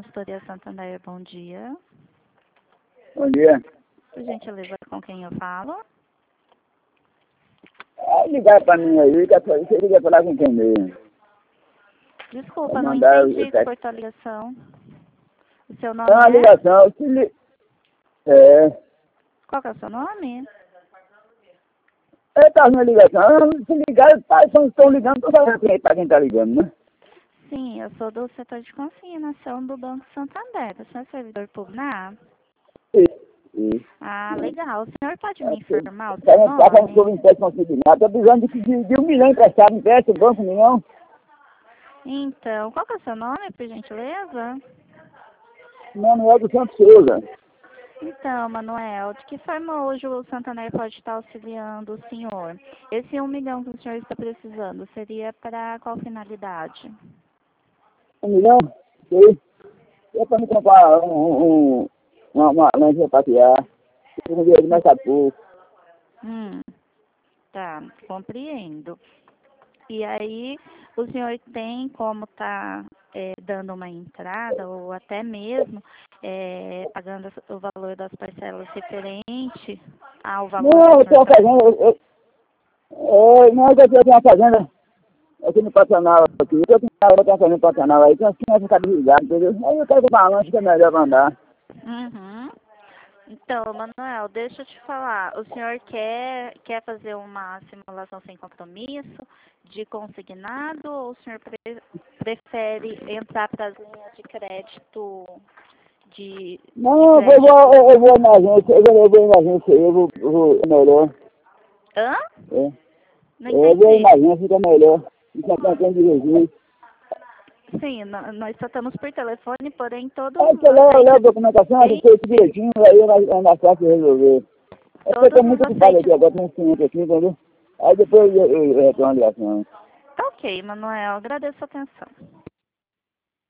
Consultoria Santander, bom dia. Bom dia. Por gentileza, com quem eu falo? Ligar para mim aí, você liga falar com quem mesmo? Desculpa, Vou não mandar entendi, cortou a ligação. O seu nome Então a é? ligação, Qual que é o seu nome? eu estava na ligação, se ligar, estão ligando, não sabe para quem está ligando, né? Sim, eu sou do setor de consignação do Banco Santander. Você é servidor público? Isso. Ah, legal. O senhor pode me informar o Está seu falando sobre nome? empréstimo consignado, estou precisando de 1 milhão emprestado, empréstimo, banco, 1 milhão. Então, qual que é o seu nome, por gentileza? Manuel do Santos Souza. Então, Manuel, de que forma hoje o Santander pode estar auxiliando o senhor? Esse 1 milhão que o senhor está precisando seria para qual finalidade? 1 milhão? Sim. É para me comprar uma lanche para passear. Eu não dinheiro mais a pouco. Tá, compreendo. E aí, o senhor tem como estar dando uma entrada ou até mesmo pagando o valor das parcelas referente ao valor Não, eu que o senhor estou está... fazendo, não, eu tenho uma fazenda aqui no Pantanal, aqui. Eu tenho uma fazenda no Pantanal aí, tem uns 500 cabeças, entendeu? Aí eu quero comprar uma lanche que é melhor para andar. Uhum. Então, Manuel, deixa eu te falar. O senhor quer fazer uma simulação sem compromisso de consignado ou o senhor prefere entrar para as linhas de crédito de Não, crédito? eu vou na agência, eu vou na agência, é melhor. Hã? É. Não Eu vou na entendi. agência, fica melhor. Isso é campanha de Jesus. Sim, nós tratamos por telefone, porém todos Aí os você leva a aceites, documentação, sim, você direitinho, aí é mais fácil de resolver. É porque eu todos estou os muito ocupado aceites. aqui agora, tem uns clientes aqui, entendeu? Aí depois eu retorno a ligação. Tá ok, Manuel, agradeço a atenção.